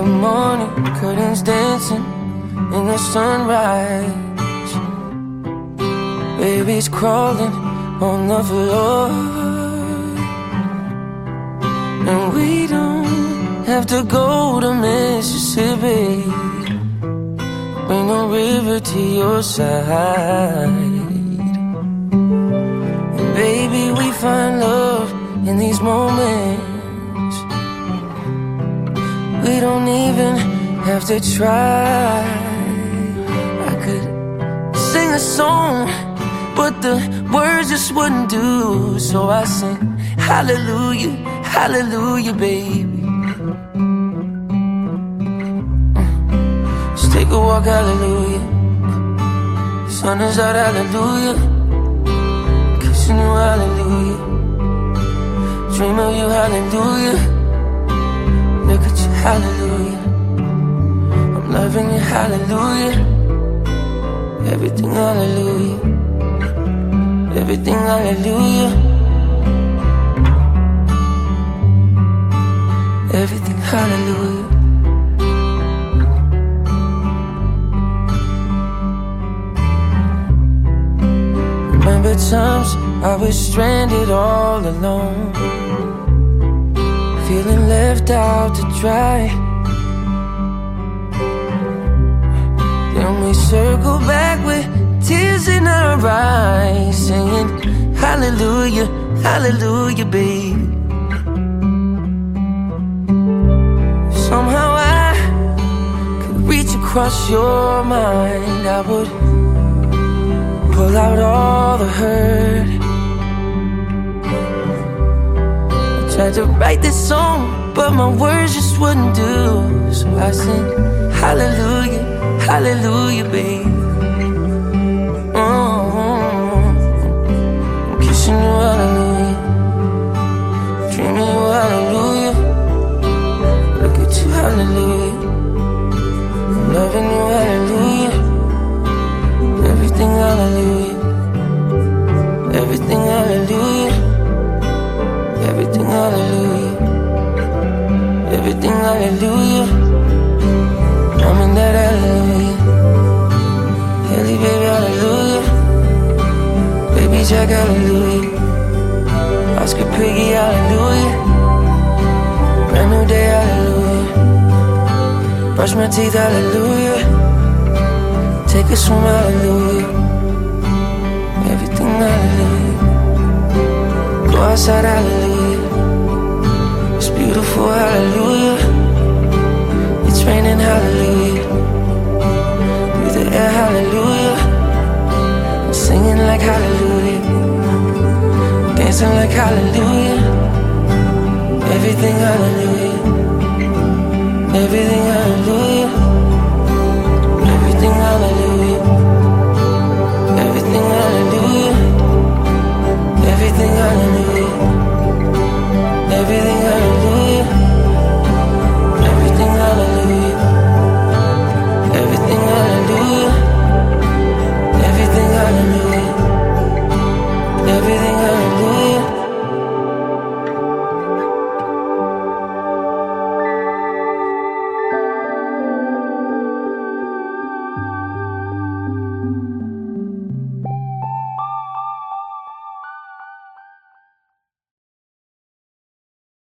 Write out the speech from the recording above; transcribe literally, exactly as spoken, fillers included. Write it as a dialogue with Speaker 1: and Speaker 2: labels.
Speaker 1: morning, curtains dancing in the sunrise. Baby's crawling on the floor, and we don't have to go to Mississippi. Bring no river to your side. And baby, we find love in these moments. We don't even have to try. I could sing a song, but the words just wouldn't do. So I sing hallelujah, hallelujah, baby. Let's take a walk, hallelujah. Sun is out, hallelujah. Kissing you, hallelujah. Dream of you, hallelujah. Look at you, hallelujah. I'm loving you, hallelujah. Everything, hallelujah. Everything, hallelujah. Everything, hallelujah. Remember times I was stranded all alone, feeling left out to dry. Then we circle back with tears in our eyes, singing hallelujah, hallelujah, baby. Somehow I could reach across your mind. I would pull out all the hurt. I tried to write this song, but my words just wouldn't do. So I sing hallelujah, hallelujah, baby. Oh, I'm kissing you, hallelujah. Dreaming you, hallelujah. Look at you, hallelujah. I'm loving you, hallelujah. Everything, hallelujah. Everything, hallelujah. Everything, hallelujah. Everything, hallelujah. I'm in that hallelujah. Haley, baby, hallelujah. Baby Jack, hallelujah. Oscar Piggy, hallelujah. Brand new day, hallelujah. Brush my teeth, hallelujah. Take a swim, hallelujah. Everything, hallelujah. Go outside, hallelujah. It's beautiful, hallelujah. It's raining, hallelujah. Breathe the air, hallelujah. I'm singing like hallelujah. Dancing like hallelujah. Everything, hallelujah.